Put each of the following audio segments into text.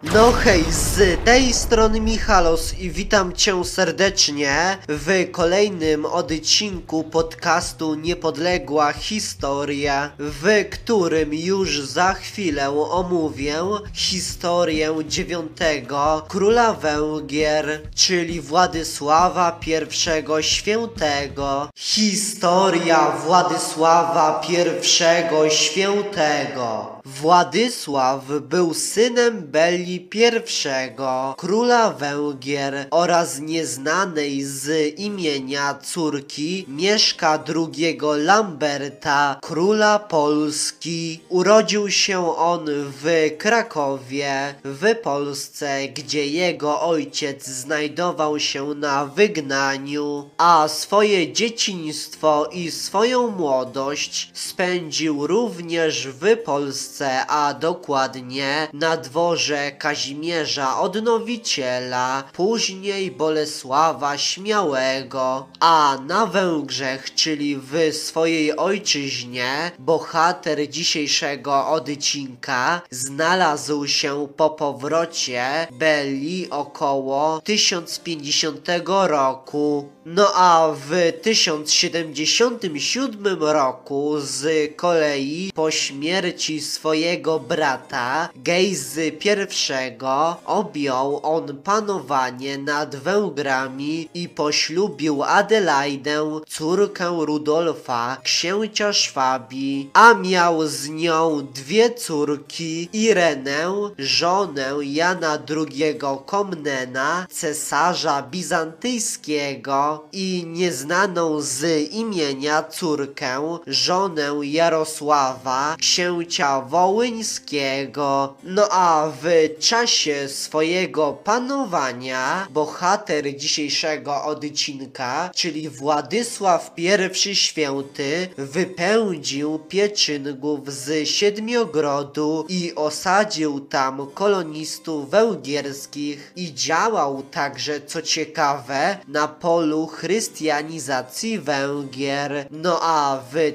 No hej, z tej strony Michalos i witam cię serdecznie w kolejnym odcinku podcastu Niepodległa Historia, w którym już za chwilę omówię historię dziewiątego króla Węgier, czyli Władysława I Świętego. Historia Władysława I Świętego. Władysław był synem Beli I, króla Węgier oraz nieznanej z imienia córki Mieszka II Lamberta, króla Polski. Urodził się on w Krakowie, w Polsce, gdzie jego ojciec znajdował się na wygnaniu, a swoje dzieciństwo i swoją młodość spędził również w Polsce, a dokładnie na dworze Kazimierza Odnowiciela, później Bolesława Śmiałego, a na Węgrzech, czyli w swojej ojczyźnie, bohater dzisiejszego odcinka znalazł się po powrocie Beli około 1050 roku. No a w 1077 roku z kolei po śmierci swojego brata Gejzy I objął on panowanie nad Węgrami i poślubił Adelaidę, córkę Rudolfa, księcia Szwabii, a miał z nią dwie córki, Irenę, żonę Jana II Komnena, cesarza bizantyjskiego, i nieznaną z imienia córkę, żonę Jarosława, księcia wołyńskiego. No a w czasie swojego panowania bohater dzisiejszego odcinka, czyli Władysław I Święty, wypędził pieczynków z Siedmiogrodu i osadził tam kolonistów węgierskich i działał także, co ciekawe, na polu chrystianizacji Węgier. No a w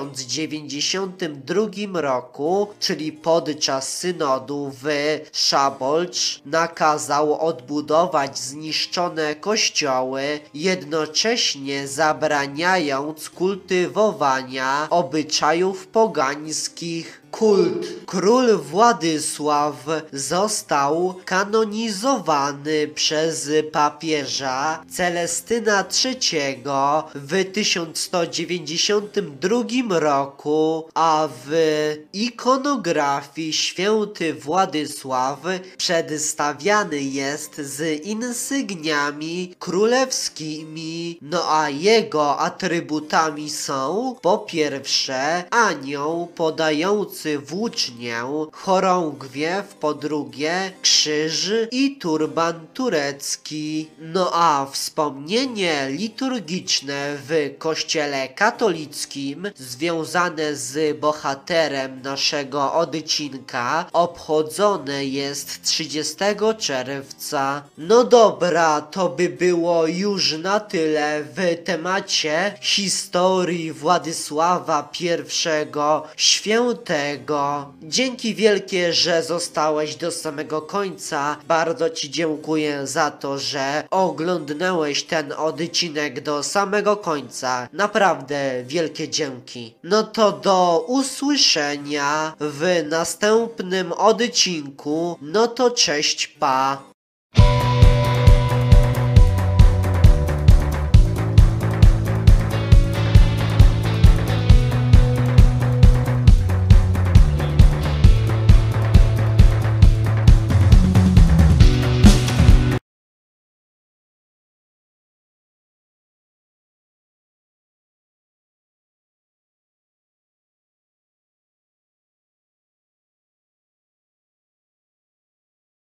1092 roku, czyli podczas synodu w Szabolcz, nakazał odbudować zniszczone kościoły, jednocześnie zabraniając kultywowania obyczajów pogańskich. Król Władysław został kanonizowany przez papieża Celestyna III w 1192 roku, a w ikonografii święty Władysław przedstawiany jest z insygniami królewskimi, no a jego atrybutami są po pierwsze anioł podający włócznię, chorągwiew, po drugie krzyż i turban turecki. No a wspomnienie liturgiczne w kościele katolickim związane z bohaterem naszego odcinka obchodzone jest 30 czerwca. No dobra, to by było już na tyle w temacie historii Władysława I Świętego. Dzięki wielkie, że zostałeś do samego końca. Bardzo Ci dziękuję za to, że oglądnąłeś ten odcinek do samego końca. Naprawdę wielkie dzięki. No to do usłyszenia w następnym odcinku. No to cześć, pa!